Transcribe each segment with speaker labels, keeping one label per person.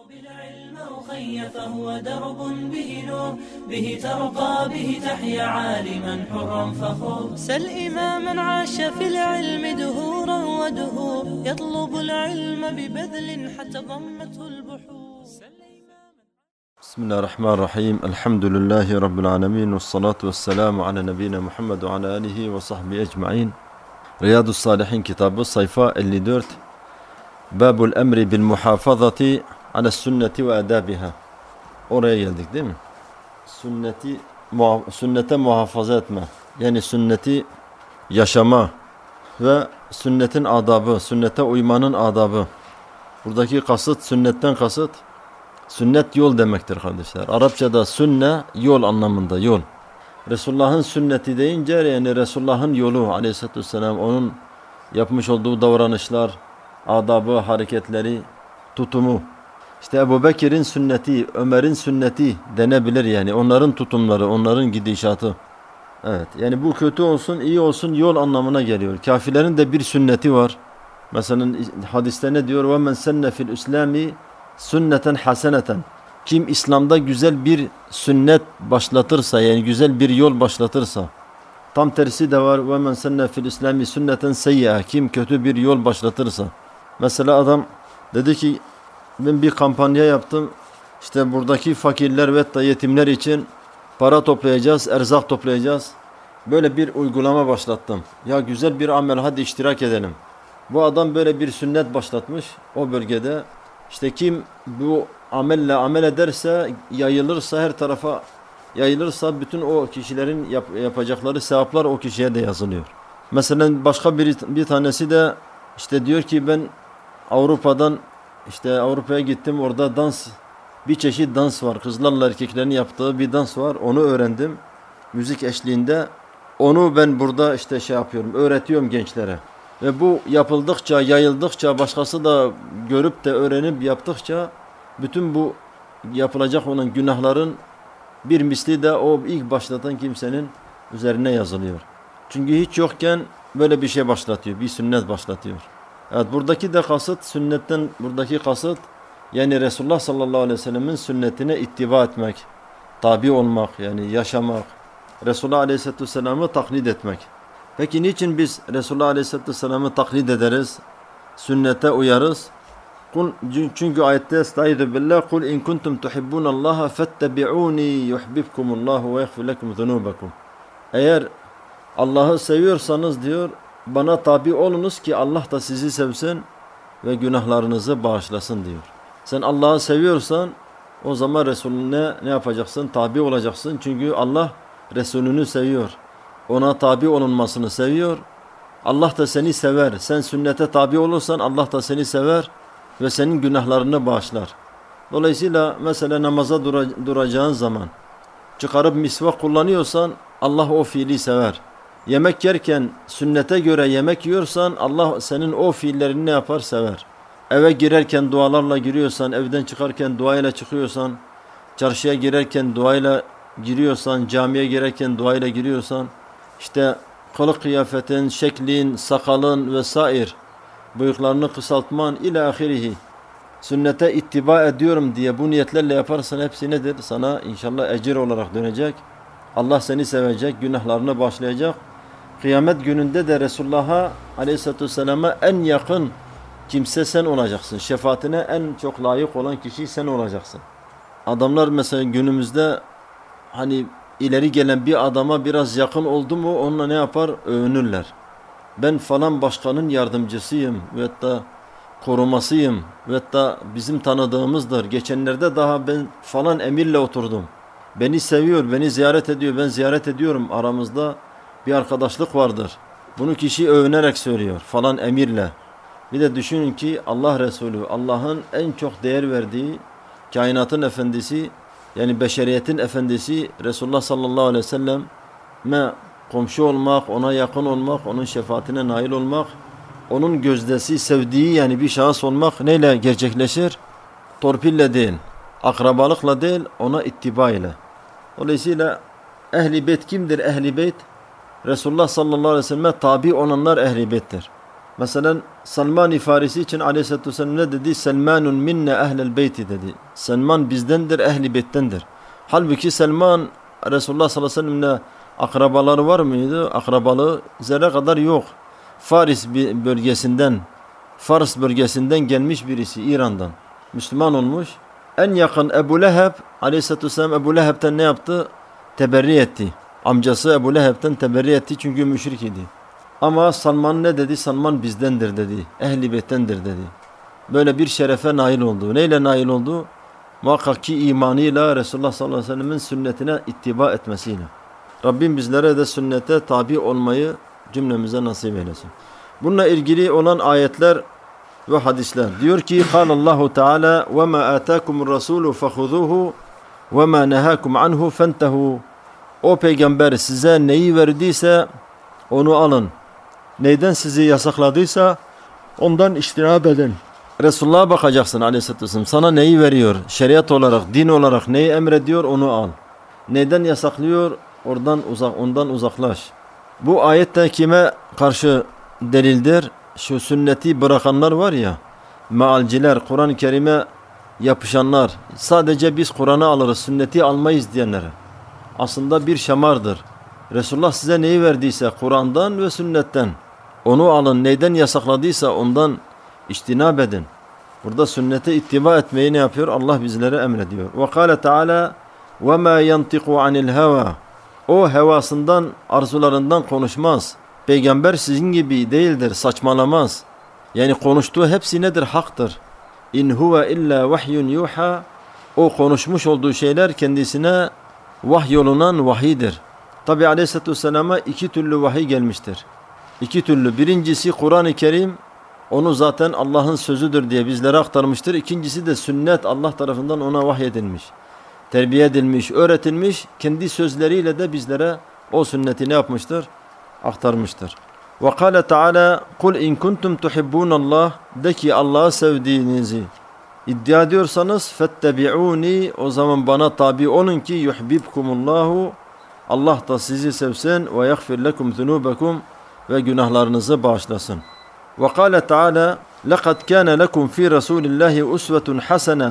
Speaker 1: بالعلم أخي فهو درب به نور به ترقى به تحيا عالما حرا فخور سل إماما عاش في العلم دهورا ودهور يطلب العلم ببذل حتى ضمته البحور.
Speaker 2: بسم الله الرحمن الرحيم. الحمد لله رب العالمين والصلاة والسلام على نبينا Muhammed ve ala alihi ve sahbihi ecmaîn. Riyadü's-Salihin kitabı sayfa 54. Babul emri bil muhafazati ala sünneti ve adabiha. Oraya geldik değil mi? Sünnete muhafaza etme. Yani sünneti yaşama ve sünnetin adabı, sünnete uymanın adabı. Buradaki kasıt, sünnetten kasıt, sünnet yol demektir kardeşler. Arapçada sünne yol anlamında, yol. Resulullah'ın sünneti deyince yani Resulullah'ın yolu aleyhissalatü vesselam, onun yapmış olduğu davranışlar, adabı, hareketleri, tutumu. İşte Ebu Bekir'in sünneti, Ömer'in sünneti denebilir yani. Onların tutumları, onların gidişatı. Evet, yani bu kötü olsun, iyi olsun yol anlamına geliyor. Kafirlerin de bir sünneti var. Mesela hadiste ne diyor? وَمَنْ سَنَّ فِي الْاِسْلَامِ sünneten haseneten. Kim İslam'da güzel bir sünnet başlatırsa, yani güzel bir yol başlatırsa. Tam tersi de var. وَمَنْ سَنَّ فِي الْاِسْلَامِ sünneten seyyi'e. Kim kötü bir yol başlatırsa. Mesela adam dedi ki ben bir kampanya yaptım. İşte buradaki fakirler ve yetimler için para toplayacağız, erzak toplayacağız. Böyle bir uygulama başlattım. Ya güzel bir amel, hadi iştirak edelim. Bu adam böyle bir sünnet başlatmış o bölgede. İşte kim bu amelle amel ederse, yayılırsa, her tarafa yayılırsa bütün o kişilerin yapacakları sevaplar o kişiye de yazılıyor. Mesela başka bir tanesi de işte diyor ki ben Avrupa'ya gittim, orada bir çeşit dans var. Kızlarla erkeklerin yaptığı bir dans var. Onu öğrendim. Müzik eşliğinde. Onu ben burada işte yapıyorum, öğretiyorum gençlere. Ve bu yapıldıkça, yayıldıkça, başkası da görüp de öğrenip yaptıkça bütün bu yapılacak olan günahların bir misli de o ilk başlatan kimsenin üzerine yazılıyor. Çünkü hiç yokken böyle bir şey başlatıyor, bir sünnet başlatıyor. Evet, buradaki de kasıt, sünnetten buradaki kasıt yani Resulullah sallallahu aleyhi ve sellemin sünnetine ittiba etmek, tabi olmak, yani yaşamak, Resulullah aleyhisselatü vesselam'ı taklit etmek. Peki niçin biz Resulullah aleyhisselatü vesselam'ı taklit ederiz, sünnete uyarız? Çünkü ayette estaizu billah kul in kuntum tuhibbunallaha fettebi'uni yuhbibkumullahu ve yaghfir lekum zunubakum. Eğer Allah'ı seviyorsanız diyor, bana tabi olunuz ki Allah da sizi sevsin ve günahlarınızı bağışlasın diyor. Sen Allah'ı seviyorsan o zaman Resulüne ne yapacaksın? Tabi olacaksın. Çünkü Allah Resulünü seviyor. Ona tabi olunmasını seviyor. Allah da seni sever. Sen sünnete tabi olursan Allah da seni sever ve senin günahlarını bağışlar. Dolayısıyla mesela namaza duracağın zaman çıkarıp misvak kullanıyorsan Allah o fiili sever. Yemek yerken sünnete göre yemek yiyorsan Allah senin o fiillerini ne yapar? Sever. Eve girerken dualarla giriyorsan, evden çıkarken duayla çıkıyorsan, çarşıya girerken duayla giriyorsan, camiye girerken duayla giriyorsan, işte kılık kıyafetin, şeklin, sakalın vesaire, bıyıklarını kısaltman ila ahirihi. Sünnete ittiba ediyorum diye bu niyetlerle yaparsan hepsi nedir? Sana inşallah ecir olarak dönecek. Allah seni sevecek, günahlarını bağışlayacak. Kıyamet gününde de Resulullah'a aleyhissalatü vesselam'a en yakın kimse sen olacaksın. Şefaatine en çok layık olan kişi sen olacaksın. Adamlar mesela günümüzde hani ileri gelen bir adama biraz yakın oldu mu onunla ne yapar? Övünürler. Ben falan başkanın yardımcısıyım ve da korumasıyım ve da bizim tanıdığımızdır. Geçenlerde daha ben falan emirle oturdum. Beni seviyor, beni ziyaret ediyor, ben ziyaret ediyorum. Aramızda bir arkadaşlık vardır. Bunu kişi övünerek söylüyor falan emirle. Bir de düşünün ki Allah Resulü, Allah'ın en çok değer verdiği kainatın efendisi, yani beşeriyetin efendisi Resulullah sallallahu aleyhi ve sellem'e komşu olmak, ona yakın olmak, onun şefaatine nail olmak, onun gözdesi, sevdiği yani bir şahıs olmak neyle gerçekleşir? Torpille değil, akrabalıkla değil, ona ittiba ile. Dolayısıyla Ehl-i Beyt kimdir? Ehl-i Beyt Resulullah sallallahu aleyhi ve sellem'e tabi olanlar Ehl-i Beyt'tir. Mesela Salman-ı Farisi için Aleyhisselatü Vesselam ne dedi? Selmanun minne ehlel beyti dedi. Selman bizdendir, ehli beyttendir. Halbuki Selman Resulullah sallallahu aleyhi ve sellem'le akrabaları var mıydı? Akrabalığı zerre kadar yok. Fars bölgesinden gelmiş birisi İran'dan. Müslüman olmuş. En yakın Ebu Leheb Aleyhisselatü Vesselam Ebu Leheb'ten ne yaptı? Teberri etti. Amcası Ebu Leheb'ten teberri etti çünkü müşrik idi. Ama Salman ne dedi? Salman bizdendir dedi. Ehli beyttendir dedi. Böyle bir şerefe nail oldu. Neyle nail oldu? Muhakkak ki imanıyla Resulullah sallallahu aleyhi ve sellem'in sünnetine ittiba etmesiyle. Rabbim bizlere de sünnete tabi olmayı cümlemize nasip eylesin. Bununla ilgili olan ayetler ve hadisler. Diyor ki Allahu Teala ve ma ataakumur rasulu fehuzuhu ve ma nahakum anhu fentehu. O peygamber size neyi verdiyse onu alın. Neyden sizi yasakladıysa ondan içtinab edin. Resulullah'a bakacaksın aleyhisselatü vesselam. Sana neyi veriyor? Şeriat olarak, din olarak neyi emrediyor onu al. Neyden yasaklıyor? Ondan uzaklaş. Bu ayette kime karşı delildir? Şu sünneti bırakanlar var ya, mealciler, Kur'an-ı Kerim'e yapışanlar, sadece biz Kur'an'ı alırız, sünneti almayız diyenlere. Aslında bir şamardır. Resulullah size neyi verdiyse Kur'an'dan ve sünnetten onu alın. Neyden yasakladıysa ondan içtinab edin. Burada sünnete ittiba etmeyi ne yapıyor? Allah bizlere emrediyor. Ve kâle Teala وَمَا يَنْتِقُ عَنِ الْهَوَى. O hevasından, arzularından konuşmaz. Peygamber sizin gibi değildir, saçmalamaz. Yani konuştuğu hepsi nedir? Haktır. İn huve illa vahyun yuha. O konuşmuş olduğu şeyler kendisine vahyolunan vahidir. Tabi Aleyhisselatü Vesselam'a iki türlü vahiy gelmiştir. İki türlü. Birincisi Kur'an-ı Kerim, onu zaten Allah'ın sözüdür diye bizlere aktarmıştır. İkincisi de sünnet Allah tarafından ona vahyedilmiş. Terbiye edilmiş, öğretilmiş. Kendi sözleriyle de bizlere o sünneti ne yapmıştır? Aktarmıştır. Ve kâle Teala kul in kuntum tuhibbunallah, de ki Allah'ı sevdiğinizi iddia ediyorsanız fettebi'uni, o zaman bana tabi olun ki yuhibbukumullahu, Allah da sizi sevsin ve yaghfir lekum zunubakum, ve günahlarınızı bağışlasın. Ve kâle Teala laqad kâne lekum fî rasûlillâhi usvetun hasene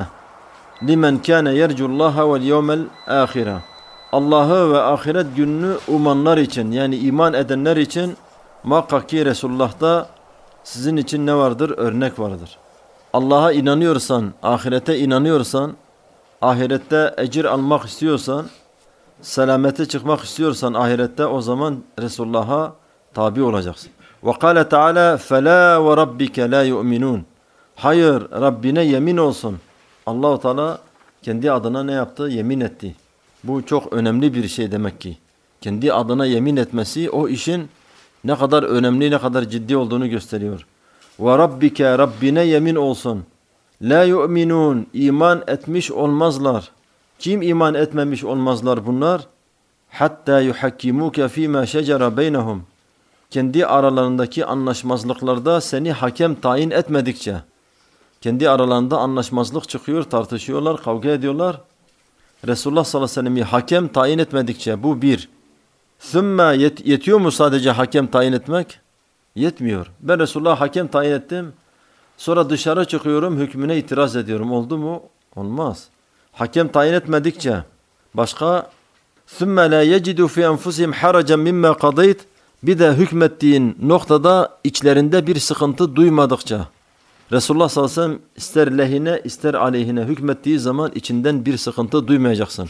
Speaker 2: limen kâne yercullâhe vel yevmel âhire. Allah'ı ve ahiret gününü umanlar için, yani iman edenler için muhakkak ki Resulullah'ta sizin için ne vardır? Örnek vardır. Allah'a inanıyorsan, ahirete inanıyorsan, ahirette ecir almak istiyorsan, selamete çıkmak istiyorsan ahirette, o zaman Resulullah'a tabi olacaksın. Ve kâle Teala فَلَا وَرَبِّكَ لَا يُؤْمِنُونَ. Hayır, Rabbine yemin olsun. Allah-u Teala kendi adına ne yaptı? Yemin etti. Bu çok önemli bir şey demek ki. Kendi adına yemin etmesi o işin ne kadar önemli, ne kadar ciddi olduğunu gösteriyor. Ve rabbike, Rabbine yemin olsun. La yu'minun, iman etmiş olmazlar. Kim iman etmemiş olmazlar bunlar? Hatta yuhakkimuke fîmâ şecere beynehum. Kendi aralarındaki anlaşmazlıklarda seni hakem tayin etmedikçe. Kendi aralarında anlaşmazlık çıkıyor, tartışıyorlar, kavga ediyorlar. Resulullah sallallahu aleyhi ve sellem'i hakem tayin etmedikçe, bu bir. Sümme yetiyor mu sadece hakem tayin etmek? Yetmiyor. Ben Resulullah'a hakem tayin ettim. Sonra dışarı çıkıyorum, hükmüne itiraz ediyorum. Oldu mu? Olmaz. Hakem tayin etmedikçe. Başka? Sümme la yecidu fi enfusihim haracan mimma qadayt. Bir de hükmettiğin noktada içlerinde bir sıkıntı duymadıkça. Resulullah sallallahu aleyhi ve sellem ister lehine ister aleyhine hükmettiği zaman içinden bir sıkıntı duymayacaksın.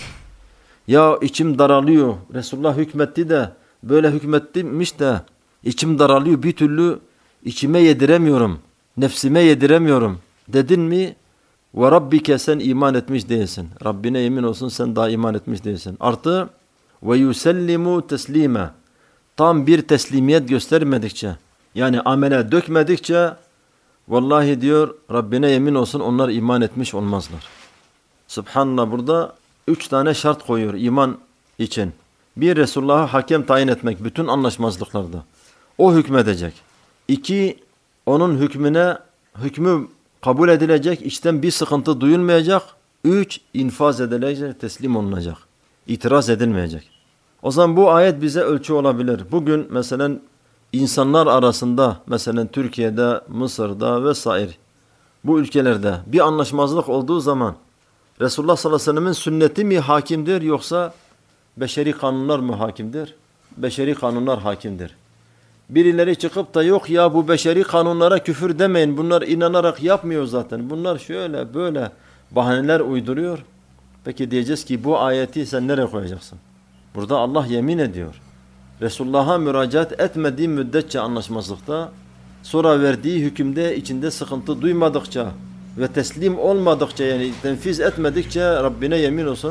Speaker 2: Ya içim daralıyor. Resulullah hükmetti de böyle hükmetmiş de içim daralıyor. Bir türlü içime yediremiyorum. Nefsime yediremiyorum. Dedin mi? Ve Rabbike, sen iman etmiş değilsin. Rabbine yemin olsun sen daha iman etmiş değilsin. Artı ve yusellimu teslime. Tam bir teslimiyet göstermedikçe, yani amele dökmedikçe, vallahi diyor Rabbine yemin olsun onlar iman etmiş olmazlar. Subhanallah, burada 3 tane şart koyuyor iman için. Bir, Resulullah'a hakem tayin etmek bütün anlaşmazlıklarda. O hükmedecek. 2, onun hükmü kabul edilecek, içten bir sıkıntı duyulmayacak. 3, infaz edilecek, teslim olunacak. İtiraz edilmeyecek. O zaman bu ayet bize ölçü olabilir. Bugün mesela insanlar arasında mesela Türkiye'de, Mısır'da vesaire bu ülkelerde bir anlaşmazlık olduğu zaman Resulullah sallallahu aleyhi ve sellem'in sünneti mi hakimdir yoksa beşeri kanunlar mı hakimdir? Beşeri kanunlar hakimdir. Birileri çıkıp da yok ya bu beşeri kanunlara küfür demeyin. Bunlar inanarak yapmıyor zaten. Bunlar şöyle böyle bahaneler uyduruyor. Peki diyeceğiz ki bu ayeti sen nereye koyacaksın? Burada Allah yemin ediyor. Resulullah'a müracaat etmediği müddetçe anlaşmazlıkta, sonra verdiği hükümde içinde sıkıntı duymadıkça ve teslim olmadıkça yani tenfiz etmedikçe Rabbine yemin olsun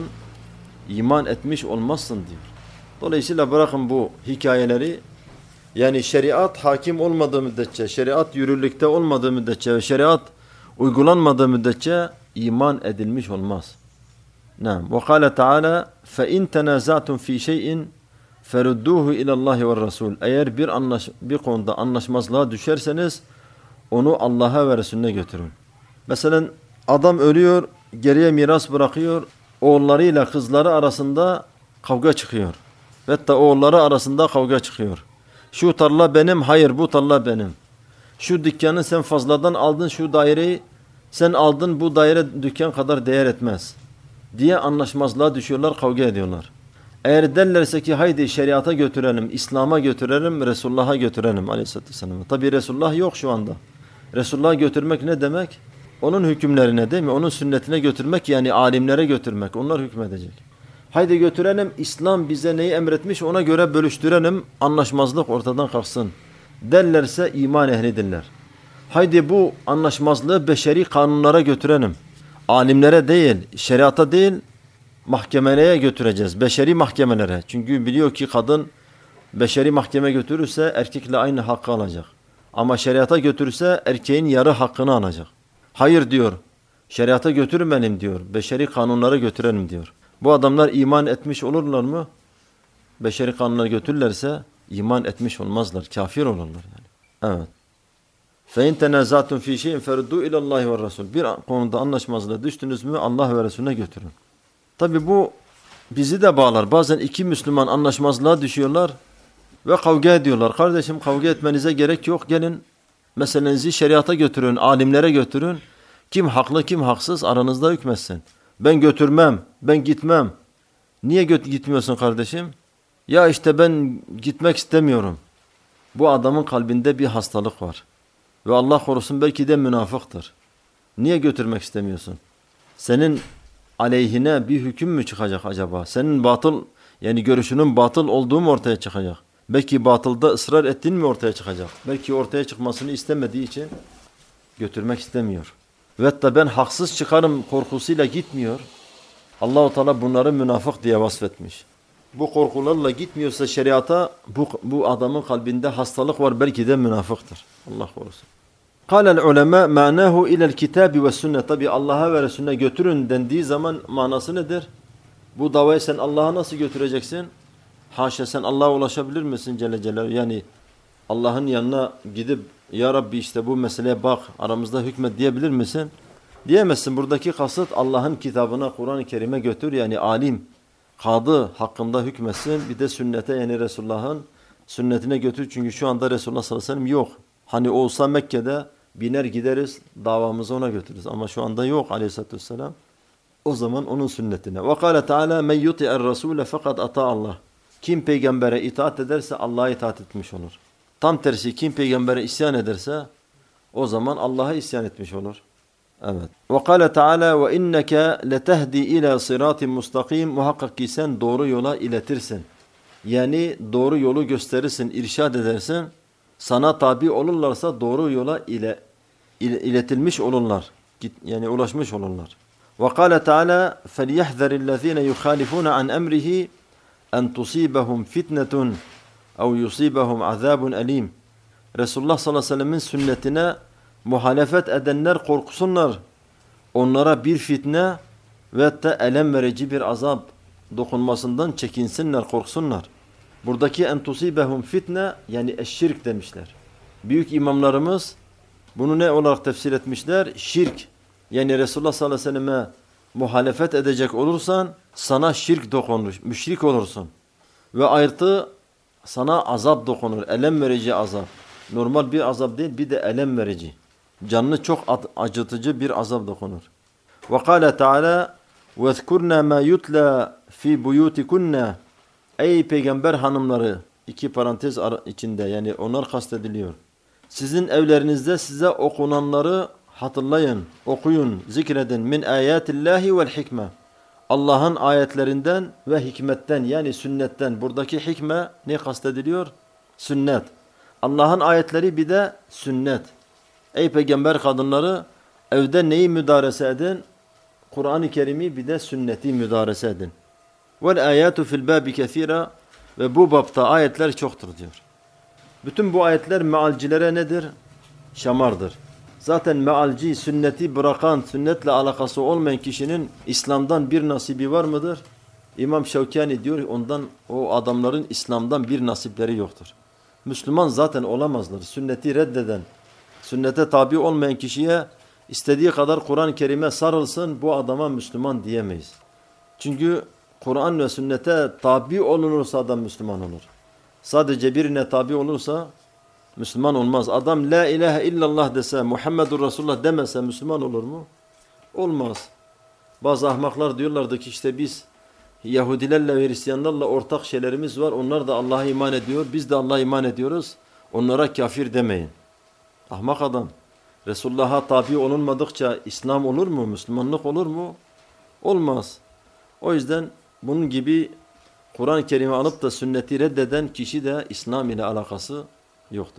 Speaker 2: iman etmiş olmazsın diyor. Dolayısıyla bırakın bu hikayeleri, yani şeriat hakim olmadığı müddetçe, şeriat yürürlükte olmadığı müddetçe ve şeriat uygulanmadığı müddetçe iman edilmiş olmaz. Naam. Ve kâle Teala فَاِنْ تَنَازَعْتُمْ ف۪ي شَيْءٍ فَرُدُّوهُ اِلَى اللّٰهِ وَالرَّسُولِ Eğer bir konuda anlaşmazlığa düşerseniz onu Allah'a ve Resulüne götürün. Mesela adam ölüyor, geriye miras bırakıyor, oğullarıyla kızları arasında kavga çıkıyor. Ve hatta oğulları arasında kavga çıkıyor. Şu tarla benim, hayır bu tarla benim. Şu dükkanı sen fazladan aldın, şu daireyi sen aldın, bu daire dükkan kadar değer etmez diye anlaşmazlığa düşüyorlar, kavga ediyorlar. Eğer derlerse ki haydi şeriata götürelim, İslam'a götürelim, Resulullah'a götürelim aleyhissalatü vesselam. Tabi Resulullah yok şu anda. Resulullah'a götürmek ne demek? Onun hükümlerine değil mi? Onun sünnetine götürmek yani alimlere götürmek. Onlar hükmedecek. Haydi götürelim, İslam bize neyi emretmiş ona göre bölüştürelim, anlaşmazlık ortadan kalksın derlerse iman ehlidirler. Haydi bu anlaşmazlığı beşeri kanunlara götürelim. Alimlere değil, şeriata değil, mahkemelere götüreceğiz. Beşeri mahkemelere. Çünkü biliyor ki kadın beşeri mahkeme götürürse erkekle aynı hakkı alacak. Ama şeriata götürürse erkeğin yarı hakkını alacak. Hayır diyor, şeriata götürmeyelim diyor, beşeri kanunlara götürelim diyor. Bu adamlar iman etmiş olurlar mı? Beşeri kanunlara götürürlerse iman etmiş olmazlar, kafir olurlar yani. Evet. فَاِنْ تَنَازَعْتُمْ ف۪ي شَيْءٍ فَرُدُّوا اِلَى اللّٰهِ وَالرَّسُولِ Bir konuda anlaşmazlığa düştünüz mü Allah ve Resulüne götürün. Tabi bu bizi de bağlar. Bazen iki Müslüman anlaşmazlığa düşüyorlar ve kavga ediyorlar. Kardeşim kavga etmenize gerek yok. Gelin meselenizi şeriata götürün, alimlere götürün. Kim haklı kim haksız aranızda hükmetsin. Ben götürmem, ben gitmem. Niye gitmiyorsun kardeşim? Ya işte ben gitmek istemiyorum. Bu adamın kalbinde bir hastalık var. Ve Allah korusun belki de münafıktır. Niye götürmek istemiyorsun? Senin aleyhine bir hüküm mü çıkacak acaba? Senin batıl yani görüşünün batıl olduğu mu ortaya çıkacak? Belki batılda ısrar ettiğin mi ortaya çıkacak? Belki ortaya çıkmasını istemediği için götürmek istemiyor. Ve hatta ben haksız çıkarım korkusuyla gitmiyor. Allah-u Teala bunları münafık diye vasfetmiş. Bu korkularla gitmiyorsa şeriata bu adamın kalbinde hastalık var belki de münafıktır. Allah korusun. Kâlel ulema ma'nahu ilel kitabi ve sünnet. Tabi Allah'a ve Resulüne götürün dendiği zaman manası nedir? Bu davayı sen Allah'a nasıl götüreceksin? Haşa sen Allah'a ulaşabilir misin Celle Celaluhu? Yani Allah'ın yanına gidip ya Rabbi işte bu meseleye bak aramızda hükmet diyebilir misin? Diyemezsin. Buradaki kasıt Allah'ın kitabına Kur'an-ı Kerim'e götür yani alim, kadı hakkında hükmetsin. Bir de sünnete yani Resulullah'ın sünnetine götür. Çünkü şu anda Resulullah sallallahu aleyhi ve sellem yok. Hani olsa Mekke'de biner gideriz davamızı ona götürürüz. Ama şu anda yok aleyhissalatü vesselam. O zaman onun sünnetine. Ve kâle Teala men yuti'er rasûle fekad ata Allah. Kim peygambere itaat ederse Allah'a itaat etmiş olur. Tam tersi kim peygambere isyan ederse o zaman Allah'a isyan etmiş olur. Evet. Ve kâle Teala ve inneke letehdi ila sıratin mustakim. Muhakkak ki sen doğru yola iletirsin. Yani doğru yolu gösterirsin, irşad edersin. Sana tabi olurlarsa doğru yola iletilmiş olurlar. Yani ulaşmış olurlar. Ve kâle Teala فَلْيَحْذَرِ يُخَالِفُونَ عَنْ أَمْرِهِ أَنْ تُصِيبَهُمْ فِتْنَةٌ اَوْ يُصِيبَهُمْ عَذَابٌ أَلِيمٌ Resulullah sallallahu aleyhi ve sellemin sünnetine muhalefet edenler korksunlar. Onlara bir fitne ve hatta elem verici bir azap dokunmasından çekinsinler, korksunlar. Buradaki en tusibehum fitne yani eşşirk demişler. Büyük imamlarımız bunu ne olarak tefsir etmişler? Şirk. Yani Resulullah sallallahu aleyhi ve selleme muhalefet edecek olursan sana şirk dokunur, müşrik olursun. Ve artı sana azap dokunur. Elem verici azap. Normal bir azap değil, bir de elem verici. Canını çok acıtıcı bir azap dokunur. Ve kâle Teala وَذْكُرْنَا مَا يُتْلَى فِي بُيُوتِكُنَّ Ey peygamber hanımları, iki parantez içinde, yani onlar kastediliyor. Sizin evlerinizde size okunanları hatırlayın, okuyun, zikredin. Min ayatillahi vel hikme. Allah'ın ayetlerinden ve hikmetten, yani sünnetten. Buradaki hikme ne kastediliyor? Sünnet. Allah'ın ayetleri bir de sünnet. Ey peygamber kadınları, evde neyi müdarese edin? Kur'an-ı Kerim'i bir de sünneti müdarese edin. Vel ayatu fil babi kesira, ve bu babta ayetler çoktur diyor. Bütün bu ayetler mealcilere nedir? Şamardır. Zaten mealci, sünneti bırakan, sünnetle alakası olmayan kişinin İslam'dan bir nasibi var mıdır? İmam Şevkani diyor, ondan, o adamların İslam'dan bir nasipleri yoktur. Müslüman zaten olamazlar. Sünneti reddeden, sünnete tabi olmayan kişiye istediği kadar Kur'an-ı Kerim'e sarılsın, bu adama Müslüman diyemeyiz. Çünkü Kur'an ve sünnete tabi olunursa adam Müslüman olur. Sadece birine tabi olursa Müslüman olmaz. Adam la ilahe illallah dese, Muhammedur Resulullah demese Müslüman olur mu? Olmaz. Bazı ahmaklar diyorlardı ki işte biz Yahudilerle ve Hristiyanlarla ortak şeylerimiz var. Onlar da Allah'a iman ediyor. Biz de Allah'a iman ediyoruz. Onlara kafir demeyin. Ahmak adam. Resulullah'a tabi olunmadıkça İslam olur mu? Müslümanlık olur mu? Olmaz. O yüzden bunun gibi Kur'an-ı Kerim'i alıp da sünneti reddeden kişi de İslam ile alakası yoktur.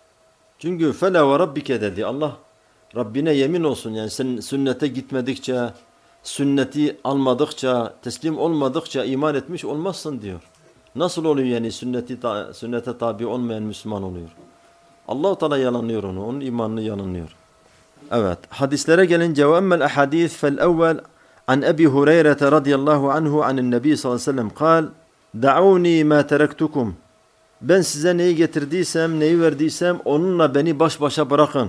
Speaker 2: Çünkü fela ve rabbike dedi. Allah Rabbine yemin olsun, yani sen sünnete gitmedikçe, sünneti almadıkça, teslim olmadıkça iman etmiş olmazsın diyor. Nasıl oluyor yani sünnete tabi olmayan Müslüman oluyor? Allah-u Teala yalanlıyor onu, onun imanını yalanlıyor. Evet, hadislere gelince ve emmel ahadith fel evvel an Ebi Hureyre radıyallahu anhu anin Nebi sallallahu aleyhi ve sellem kal da'uni ma terektukum. Ben size neyi getirdiysem, neyi verdiysem onunla beni baş başa bırakın.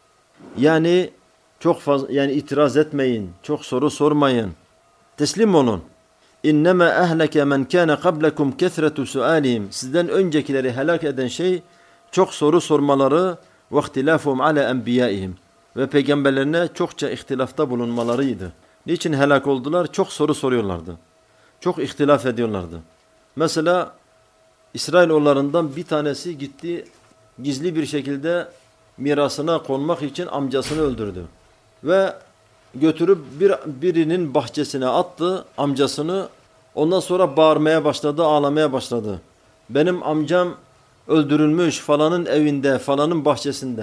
Speaker 2: Yani çok fazla, yani itiraz etmeyin, çok soru sormayın. Teslim olun. İnnema ehleke men kana qablakum kesretu sualihim. Sizden öncekileri helak eden şey çok soru sormaları ve ihtilafum ala enbiyaihim. Ve peygamberlerine çokça ihtilafta bulunmalarıydı. Niçin helak oldular? Çok soru soruyorlardı. Çok ihtilaf ediyorlardı. Mesela İsrailoğullarından bir tanesi gitti, gizli bir şekilde mirasına konmak için amcasını öldürdü. Ve götürüp birinin bahçesine attı amcasını. Ondan sonra bağırmaya başladı, ağlamaya başladı. Benim amcam öldürülmüş falanın evinde, falanın bahçesinde.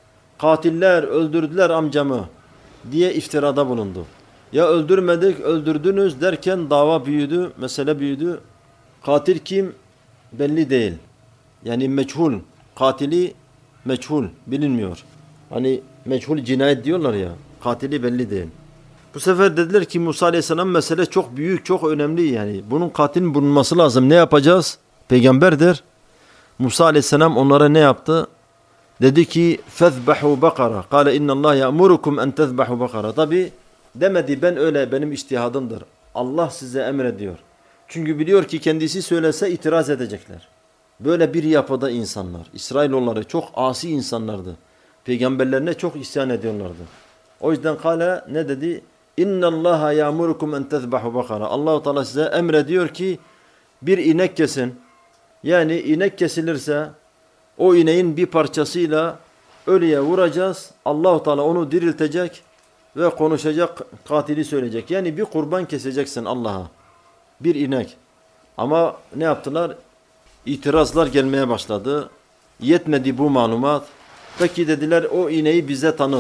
Speaker 2: Katiller öldürdüler amcamı diye iftirada bulundu. Ya öldürmedik, öldürdünüz derken dava büyüdü, mesele büyüdü. Katil kim? Belli değil. Yani meçhul. Katili meçhul, bilinmiyor. Hani meçhul cinayet diyorlar ya, katili belli değil. Bu sefer dediler ki Musa Aleyhisselam mesele çok büyük, çok önemli yani. Bunun katilin bulunması lazım. Ne yapacağız? Peygamberdir. Musa Aleyhisselam onlara ne yaptı? Dedi ki فَذْبَحُوا بَقَرَةً قَالَ اِنَّ اللّٰهَ يَأْمُرُكُمْ اَنْ تَذْبَحُوا بَقَرَةً. Tabi demedi, ben öyle, benim içtihadımdır. Allah size emrediyor. Çünkü biliyor ki kendisi söylese itiraz edecekler. Böyle bir yapıda insanlar. İsrailoğulları çok asi insanlardı. Peygamberlerine çok isyan ediyorlardı. O yüzden kâle ne dedi? اِنَّ اللّٰهَ يَأْمُرُكُمْ اَنْ تَذْبَحُوا بَقَرَةً. Allah-u Teala size emrediyor ki bir inek kesin. Yani inek kesilirse o ineğin bir parçasıyla ölüye vuracağız. Allah-u Teala onu diriltecek ve konuşacak, katili söyleyecek. Yani bir kurban keseceksin Allah'a. Bir inek. Ama ne yaptılar? İtirazlar gelmeye başladı. Yetmedi bu malumat. Peki dediler, o ineği bize tanıt.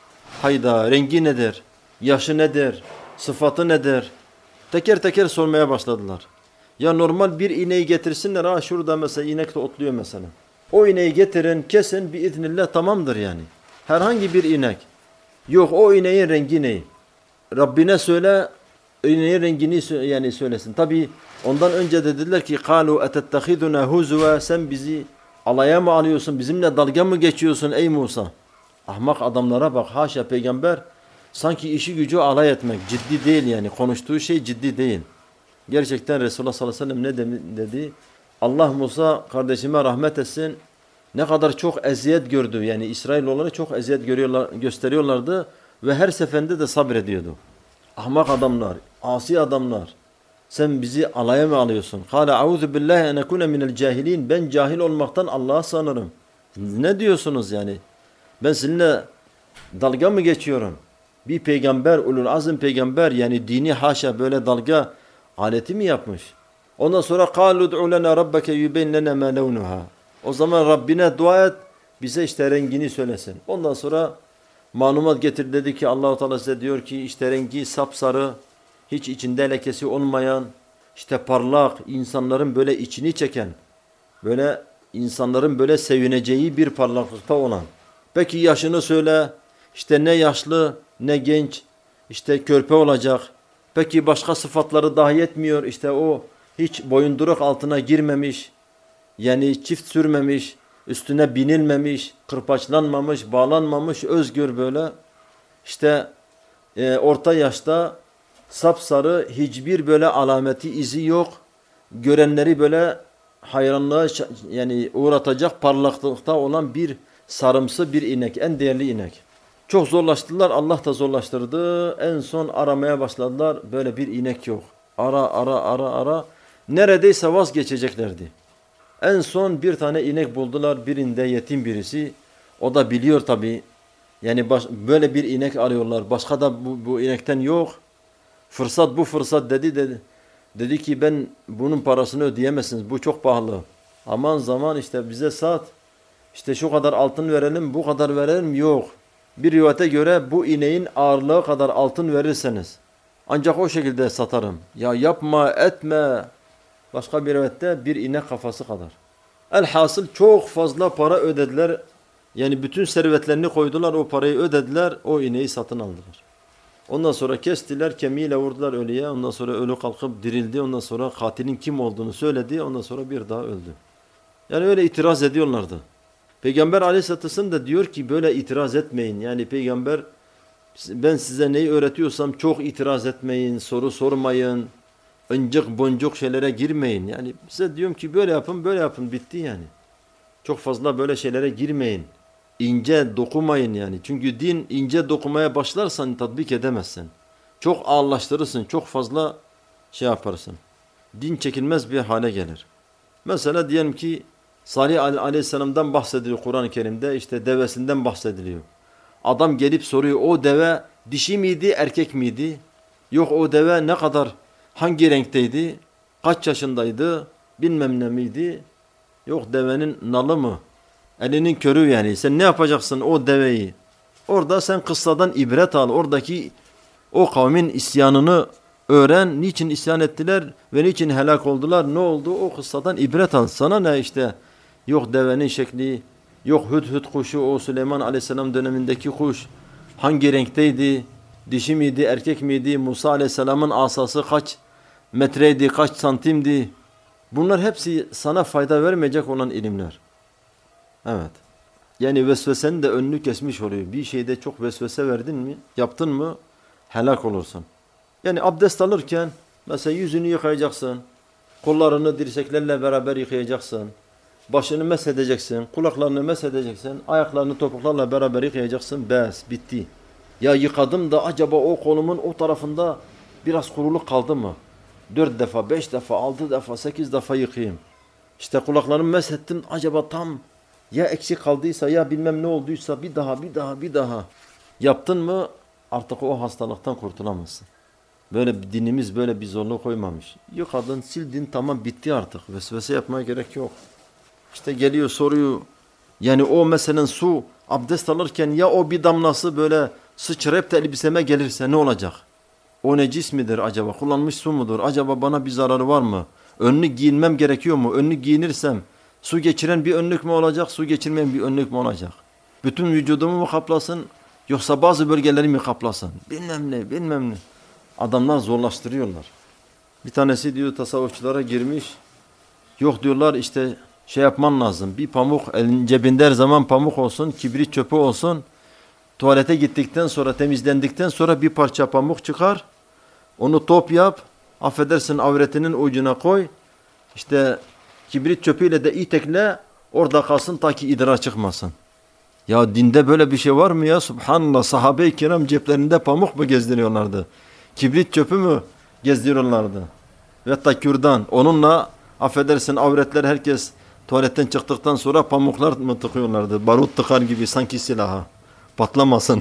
Speaker 2: Hayda, rengi nedir? Yaşı nedir? Sıfatı nedir? Teker teker sormaya başladılar. Ya normal bir ineği getirsinler. Ha şurada mesela inek de otluyor mesela. O ineği getirin, kesin biiznillah, tamamdır yani. Herhangi bir inek. Yok, o ineğin rengi ne? Rabbine söyle, ineğin rengini yani söylesin. Tabi ondan önce dediler ki قَالُوا اَتَتَّخِذُنَا هُزُوَا. Sen bizi alaya mı alıyorsun? Bizimle dalga mı geçiyorsun ey Musa? Ahmak adamlara bak, haşa, peygamber sanki işi gücü alay etmek, ciddi değil yani. Konuştuğu şey ciddi değil. Gerçekten Resulullah sallallahu aleyhi ve sellem ne dedi? Allah Musa kardeşime rahmet etsin. Ne kadar çok eziyet gördü. Yani İsrailoğulları çok eziyet gösteriyorlardı ve her seferinde de sabrediyordu. Ahmak adamlar, asi adamlar. Sen bizi alaya mı alıyorsun? Kâle auzu billahi en ekune minel cahilin. Ben cahil olmaktan Allah'a sığınırım. Ne diyorsunuz yani? Ben seninle dalga mı geçiyorum? Bir peygamber, ulul azim peygamber yani dini haşa böyle dalga aleti mi yapmış? Ondan sonra قَالُ دُعُ لَنَا رَبَّكَ يُبَيْنْ لَنَا مَا لَوْنُهَا. O zaman Rabbine dua et, bize işte rengini söylesin. Ondan sonra malumat getir dedi ki Allah-u Teala size diyor ki işte rengi sapsarı, hiç içinde lekesi olmayan, işte parlak, insanların böyle içini çeken, böyle insanların böyle sevineceği bir parlaklıkta olan. Peki yaşını söyle, işte ne yaşlı ne genç, işte körpe olacak. Peki başka sıfatları dahi etmiyor, işte o hiç boyunduruk altına girmemiş, yani çift sürmemiş, üstüne binilmemiş, kırpaçlanmamış, bağlanmamış, özgür böyle. İşte orta yaşta sapsarı, hiçbir böyle alameti izi yok. Görenleri böyle hayranlığa yani uğratacak parlaklıkta olan bir sarımsı bir inek, en değerli inek. Çok zorlaştılar, Allah da zorlaştırdı. En son aramaya başladılar, böyle bir inek yok. Ara. Neredeyse vazgeçeceklerdi. En son bir tane inek buldular, birinde yetim birisi. O da biliyor tabii. Yani böyle bir inek arıyorlar. Başka da bu inekten yok. Fırsat bu fırsat dedi. Dedi ki ben bunun parasını ödeyemezsiniz. Bu çok pahalı. Aman zaman işte bize sat. İşte şu kadar altın verelim, bu kadar verelim. Yok. Bir rivayete göre bu ineğin ağırlığı kadar altın verirseniz ancak o şekilde satarım. Ya yapma etme. Başka bir rivayette bir inek kafası kadar. Elhasıl çok fazla para ödediler. Yani bütün servetlerini koydular, o parayı ödediler, o ineği satın aldılar. Ondan sonra kestiler, kemiğiyle vurdular ölüye. Ondan sonra ölü kalkıp dirildi. Ondan sonra katilin kim olduğunu söyledi. Ondan sonra bir daha öldü. Yani öyle itiraz ediyorlardı. Peygamber Aleyhisselatü Vesselam da diyor ki böyle itiraz etmeyin. Yani peygamber ben size neyi öğretiyorsam çok itiraz etmeyin, soru sormayın, ıncık boncuk şeylere girmeyin. Yani size diyorum ki böyle yapın bitti yani. Çok fazla böyle şeylere girmeyin. İnce dokumayın yani. Çünkü din ince dokumaya başlarsan tatbik edemezsin. Çok ağırlaştırırsın, çok fazla şey yaparsın. Din çekilmez bir hale gelir. Mesela diyelim ki Salih Aleyhisselam'dan bahsediliyor Kur'an-ı Kerim'de, işte devesinden bahsediliyor. Adam gelip soruyor, o deve dişi miydi, erkek miydi? Yok o deve ne kadar, hangi renkteydi, kaç yaşındaydı, bilmem ne miydi? Yok devenin nalı mı? Elinin körü yani. Sen ne yapacaksın o deveyi? Orada sen kıssadan ibret al. Oradaki o kavmin isyanını öğren. Niçin isyan ettiler ve niçin helak oldular? Ne oldu? O kıssadan ibret al. Sana ne işte? Yok devenin şekli, yok hüdhüd kuşu, o Süleyman Aleyhisselam dönemindeki kuş hangi renkteydi? Dişi miydi, erkek miydi? Musa Aleyhisselam'ın asası kaç metreydi, kaç santimdi? Bunlar hepsi sana fayda vermeyecek olan ilimler. Evet. Yani vesvesenin de önünü kesmiş oluyor. Bir şeyde çok vesvese verdin mi, yaptın mı helak olursun. Yani abdest alırken mesela yüzünü yıkayacaksın. Kollarını dirseklerle beraber yıkayacaksın. Başını mesedeceksin. Kulaklarını mesedeceksin. Ayaklarını topuklarla beraber yıkayacaksın. Bes, bitti. Ya yıkadım da acaba o kolumun o tarafında biraz kuruluk kaldı mı? 4 defa, 5 defa, 6 defa, 8 defa yıkayayım. İşte kulaklarımı mesettim. Acaba tam ya eksik kaldıysa ya bilmem ne olduysa bir daha. Yaptın mı artık o hastalıktan kurtulamazsın. Böyle dinimiz böyle bir zorluğu koymamış. Yıkadın, sildin, tamam bitti artık. Vesvese yapmaya gerek yok. İşte geliyor soruyor. Yani o mesela su abdest alırken ya o bir damlası böyle sıçrayıp da elbiseme gelirse ne olacak? O necis midir acaba? Kullanmış su mudur? Acaba bana bir zararı var mı? Önlü giyinmem gerekiyor mu? Önlü giyinirsem su geçiren bir önlük mü olacak? Su geçirmeyen bir önlük mü olacak? Bütün vücudumu mu kaplasın? Yoksa bazı bölgeleri mi kaplasın? Bilmem ne. Adamlar zorlaştırıyorlar. Bir tanesi diyor tasavvufçulara girmiş. Yok diyorlar işte şey yapman lazım. Bir pamuk elin cebinde her zaman pamuk olsun. Kibrit çöpü olsun. Tuvalete gittikten sonra temizlendikten sonra bir parça pamuk çıkar. Onu top yap. Affedersin avretinin ucuna koy. İşte Kibrit çöpüyle de itekle, orada kalsın ta ki idrar çıkmasın. Ya dinde böyle bir şey var mı ya? Subhanallah, sahabe-i kiram ceplerinde pamuk mu gezdiriyorlardı? Kibrit çöpü mü gezdiriyorlardı? Ve hatta kürdan. Onunla affedersin avretler, herkes tuvaletten çıktıktan sonra pamuklar mı tıkıyorlardı? Barut tıkar gibi sanki silaha. Patlamasın.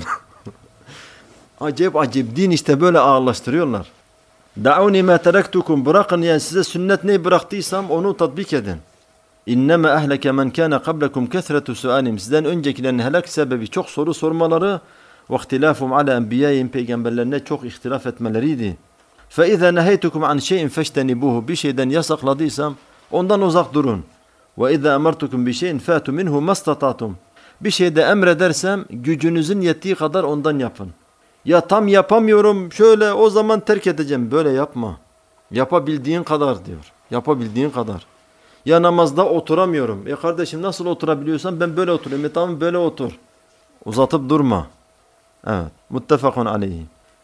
Speaker 2: Acayip acayip din işte böyle ağırlaştırıyorlar. Da'uni ma teraktukum, bırakın yani size sünnet neyi bıraktıysam onu tatbik edin. İnneme ehleke men kâne qablekum kesretu sualim, sizden öncekilerin helak sebebi çok soru sormaları ve ihtilafum ala enbiyayim, peygamberlerine çok ihtilaf etmeleriydi. Fe izâ neheytukum an şeyin feştenibuhu, bir şeyden yasakladıysam ondan uzak durun. Ve izâ emertukum bi şeyin fâtu minhu mastatatum, bir şeyde emredersem gücünüzün yettiği kadar ondan yapın. Ya tam yapamıyorum şöyle, o zaman terk edeceğim. Böyle yapma. Yapabildiğin kadar diyor. Yapabildiğin kadar. Ya namazda oturamıyorum. Kardeşim nasıl oturabiliyorsan ben böyle oturayım. Tamam böyle otur. Uzatıp durma. Evet. Muttefakun aleyhi.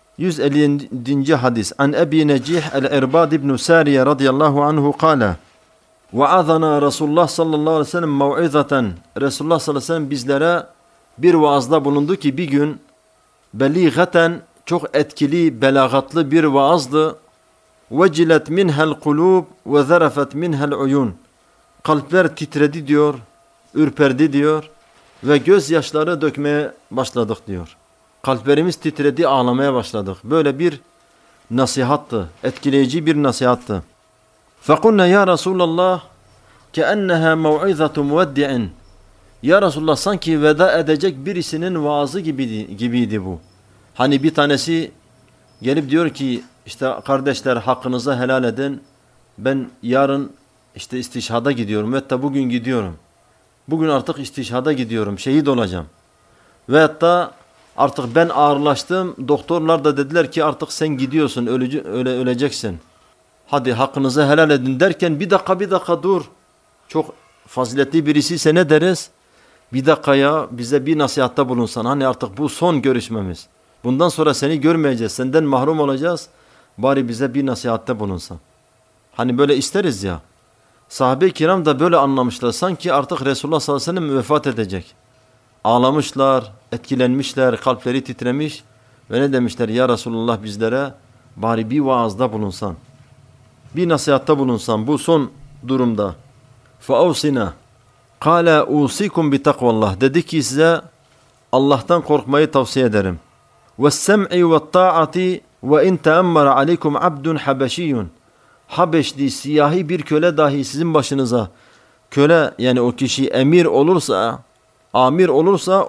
Speaker 2: 150. hadis. An Ebi Necih el-Irbad ibn Sariye radıyallahu anhu kâle. Vaazana Resulullah sallallahu aleyhi ve sellem mev'izaten. Resulullah sallallahu aleyhi ve sellem bizlere bir vaazda bulundu ki bir gün beligaten, çok etkili, belagatlı bir vaazdı. Vecilet minhel kulub ve zarafet minhel uyun. Kalpler titredi diyor, ürperdi diyor ve gözyaşları dökmeye başladık diyor. Kalplerimiz titredi, ağlamaya başladık. Böyle bir nasihattı, etkileyici bir nasihattı. Fekulna ya Resulallah keenneha mev'izatu muveddi'in. Ya Resulullah, sanki veda edecek birisinin vaazı gibiydi bu. Hani bir tanesi gelip diyor ki işte kardeşler hakkınızı helal edin. Ben yarın işte istişhada gidiyorum. Ve hatta bugün gidiyorum. Bugün artık istişhada gidiyorum. Şehit olacağım. Ve hatta artık ben ağırlaştım. Doktorlar da dediler ki artık sen gidiyorsun. Öleceksin. Hadi hakkınızı helal edin derken bir dakika dur. Çok faziletli birisi ise ne deriz? Bir dakika ya, bize bir nasihatta bulunsan. Hani artık bu son görüşmemiz. Bundan sonra seni görmeyeceğiz. Senden mahrum olacağız. Bari bize bir nasihatte bulunsan. Hani böyle isteriz ya. Sahabe-i kiram da böyle anlamışlar. Sanki artık Resulullah sallallahu aleyhi ve sellem vefat edecek. Ağlamışlar, etkilenmişler, kalpleri titremiş. Ve ne demişler? Ya Resulullah, bizlere bari bir vaazda bulunsan. Bir nasihatta bulunsan bu son durumda. فَاَوْسِنَا قَالَ اُوْسِكُمْ بِتَقْوَاللّٰهِ, dedi ki size Allah'tan korkmayı tavsiye ederim. وَالسَّمْعِ وَالطَّاعَةِ وَاِنْ تَأَمَّرَ عَلَيْكُمْ عَبْدٌ حَبَشِيٌّ. Habeşli, siyahi bir köle dahi sizin başınıza, köle yani o kişi emir olursa, amir olursa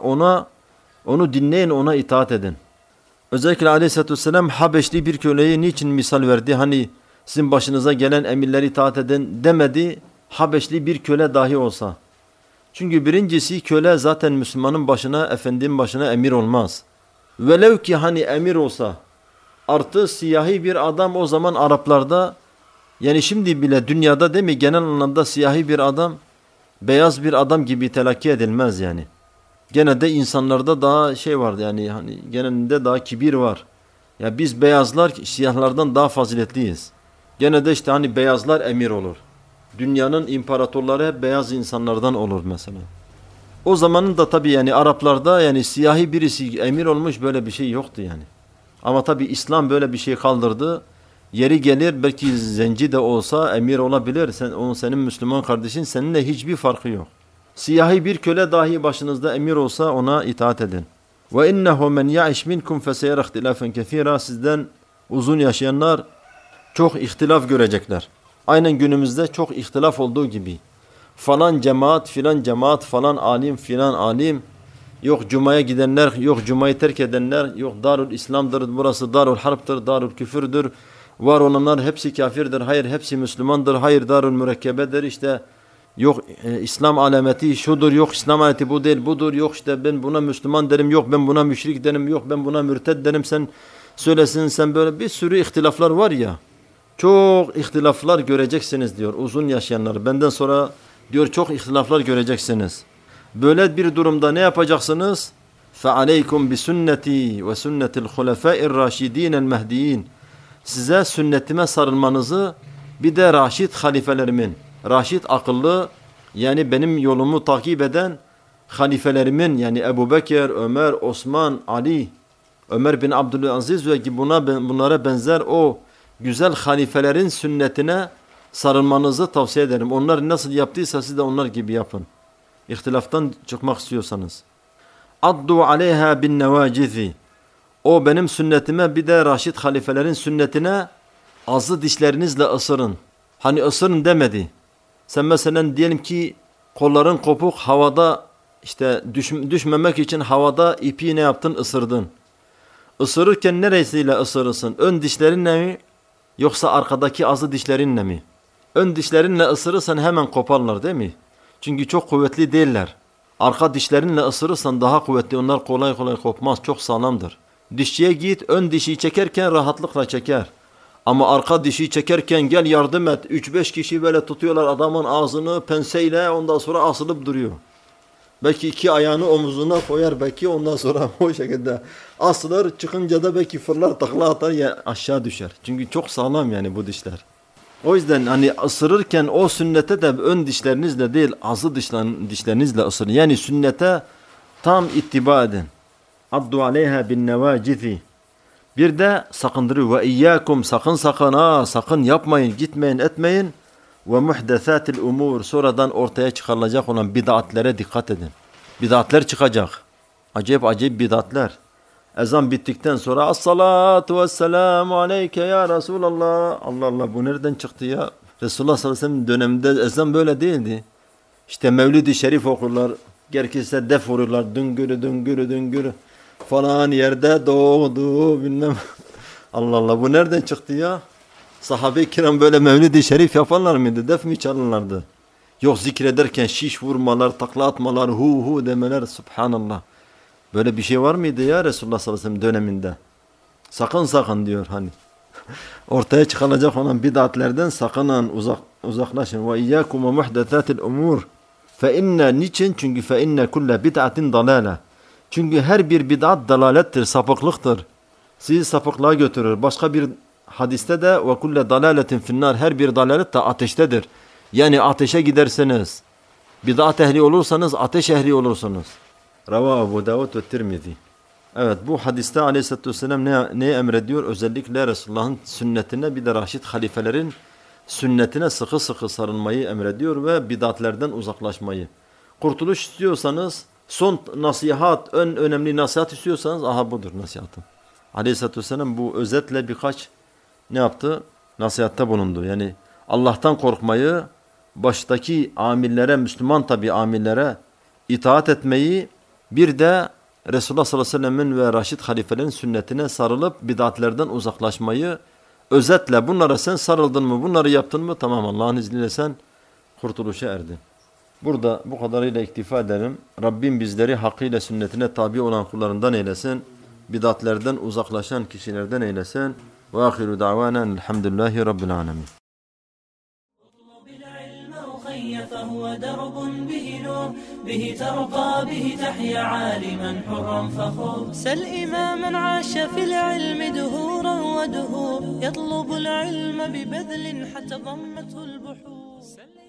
Speaker 2: onu dinleyin, ona itaat edin. Özellikle aleyhissalatü vesselam Habeşli bir köleyi niçin misal verdi? Hani sizin başınıza gelen emirleri itaat edin demedi, Habeşli bir köle dahi olsa. Çünkü birincisi köle zaten Müslümanın başına, efendinin başına emir olmaz. Velev ki hani emir olsa, artı siyahi bir adam o zaman Araplarda, yani şimdi bile dünyada değil mi, genel anlamda siyahi bir adam, beyaz bir adam gibi telakki edilmez yani. Gene de insanlarda daha şey var yani, hani genelinde daha kibir var. Ya biz beyazlar siyahlardan daha faziletliyiz. Gene de işte hani beyazlar emir olur. Dünyanın imparatorları hep beyaz insanlardan olur mesela. O zamanın da tabii yani Araplarda yani siyahi birisi emir olmuş, böyle bir şey yoktu yani. Ama tabii İslam böyle bir şey kaldırdı. Yeri gelir belki zenci de olsa emir olabilir. Senin Müslüman kardeşin, seninle hiçbir farkı yok. Siyahi bir köle dahi başınızda emir olsa ona itaat edin. Ve innehu men ya'ish minkum feseyara ihtilafen kesiira. Sizden uzun yaşayanlar çok ihtilaf görecekler. Aynen günümüzde çok ihtilaf olduğu gibi. Falan cemaat, filan cemaat, falan alim, filan alim. Yok Cuma'ya gidenler, yok Cuma'yı terk edenler, yok Darul İslam'dır, burası Darul Harp'tır, Darul Küfürdür. Var olanlar hepsi kafirdir, hayır hepsi Müslümandır, hayır Darul Mürekkebedir, işte yok İslam alameti şudur, yok İslam alameti bu değil, budur, yok işte ben buna Müslüman derim, yok ben buna müşrik derim, yok ben buna mürted derim, sen söylesin, sen böyle bir sürü ihtilaflar var ya. Çok ihtilaflar göreceksiniz diyor uzun yaşayanlar. Benden sonra diyor çok ihtilaflar göreceksiniz. Böyle bir durumda ne yapacaksınız? فَعَلَيْكُمْ بِسُنَّتِي وَسُنَّةِ الْخُلَفَاءِ الرَّاشِد۪ينَ الْمَهْدِيِّينَ. Size sünnetime sarılmanızı, bir de Raşid halifelerimin, raşit akıllı, yani benim yolumu takip eden halifelerimin, yani Ebu Bekir, Ömer, Osman, Ali, Ömer bin Abdülaziz ve gibi bunlara benzer o güzel halifelerin sünnetine sarılmanızı tavsiye ederim. Onlar nasıl yaptıysa siz de onlar gibi yapın. İhtilaftan çıkmak istiyorsanız. Addu aleyha bin nevacizi. O benim sünnetime, bir de Raşid halifelerin sünnetine azı dişlerinizle ısırın. Hani ısırın demedi. Sen mesela diyelim ki kolların kopuk, havada işte düşmemek için havada ipi ne yaptın? Isırdın. Isırırken neresiyle ısırırsın? Ön dişlerinle mi? Yoksa arkadaki azı dişlerinle mi? Ön dişlerinle ısırırsan hemen koparlar değil mi? Çünkü çok kuvvetli değiller. Arka dişlerinle ısırırsan daha kuvvetli. Onlar kolay kolay kopmaz. Çok sağlamdır. Dişçiye git, ön dişi çekerken rahatlıkla çeker. Ama arka dişi çekerken gel yardım et. 3-5 kişi böyle tutuyorlar adamın ağzını penseyle, ondan sonra asılıp duruyor. Belki 2 ayağını omuzuna koyar, belki ondan sonra o şekilde asılır, çıkınca da belki fırlar, takla atar ya aşağı düşer. Çünkü çok sağlam yani bu dişler. O yüzden hani ısırırken o sünnete de ön dişlerinizle değil, azı dişlerinizle ısırın. Yani sünnete tam ittiba edin. Addu aleyha bin nevacizi. Bir de sakındırıyor. Ve iyyakum, sakın sakın yapmayın, gitmeyin, etmeyin. Ve muhdesatil umur, sonradan ortaya çıkarılacak olan bid'atlere dikkat edin. Bid'atler çıkacak. Acayip bid'atler. Ezan bittikten sonra as-salatu vesselamu aleyke ya Resulallah. Allah Allah, bu nereden çıktı ya? Resulullah sallallahu aleyhi ve sellem döneminde ezan böyle değildi. İşte Mevlid-i Şerif okurlar. Gerekirse def vururlar. Düngürü. Falan yerde doğdu bilmem. Allah Allah, bu nereden çıktı ya? Sahabe-i kiram böyle Mevlid-i Şerif yaparlar mıydı? Def mi çalarlardı? Yok, zikrederken şiş vurmalar, takla atmalar, hu demeler, subhanallah. Böyle bir şey var mıydı ya Resulullah sallallahu aleyhi ve sellem döneminde? Sakın diyor hani. Ortaya çıkılacak olan bid'atlerden sakının, uzaklaşın. Ve iyyakum ve muhdesatil umur. Fe inne, niçin? Çünkü fe inne kulle bid'atin dalale. Çünkü her bir bid'at dalalettir, sapıklıktır. Sizi sapıklığa götürür. Başka bir hadiste de ve kulle dalaletin finnar, her bir dalalet de ateştedir. Yani ateşe giderseniz, bid'at ehli olursanız ateş ehli olursunuz. Rava Ebu Davud ve Tirmizi. Evet, bu hadiste aleyhissalatü vesselam ne emrediyor? Özellikle Resulullah'ın sünnetine, bir de Raşid halifelerin sünnetine sıkı sarılmayı emrediyor ve bid'atlerden uzaklaşmayı. Kurtuluş istiyorsanız, son nasihat, önemli nasihat istiyorsanız, aha budur nasihatım. Aleyhissalatü vesselam bu özetle birkaç ne yaptı? Nasihatte bulundu. Yani Allah'tan korkmayı, baştaki amirlere, Müslüman tabi amirlere itaat etmeyi, bir de Resulullah sallallahu aleyhi ve sellem'in ve Raşid halifelerin sünnetine sarılıp bid'atlerden uzaklaşmayı, özetle bunlara sen sarıldın mı, bunları yaptın mı, tamam, Allah'ın izniyle sen kurtuluşa erdin. Burada bu kadarıyla iktifa edelim. Rabbim bizleri hakkıyla sünnetine tabi olan kullarından eylesin. Bid'atlerden uzaklaşan kişilerden eylesin. Ve ahiru da'vanen elhamdülillahi rabbil alemin.
Speaker 1: فهو درب به نور به ترقى به تحيا عالما حرا فخور سل إماما عاش في العلم دهورا ودهور يطلب العلم ببذل حتى ضمته البحور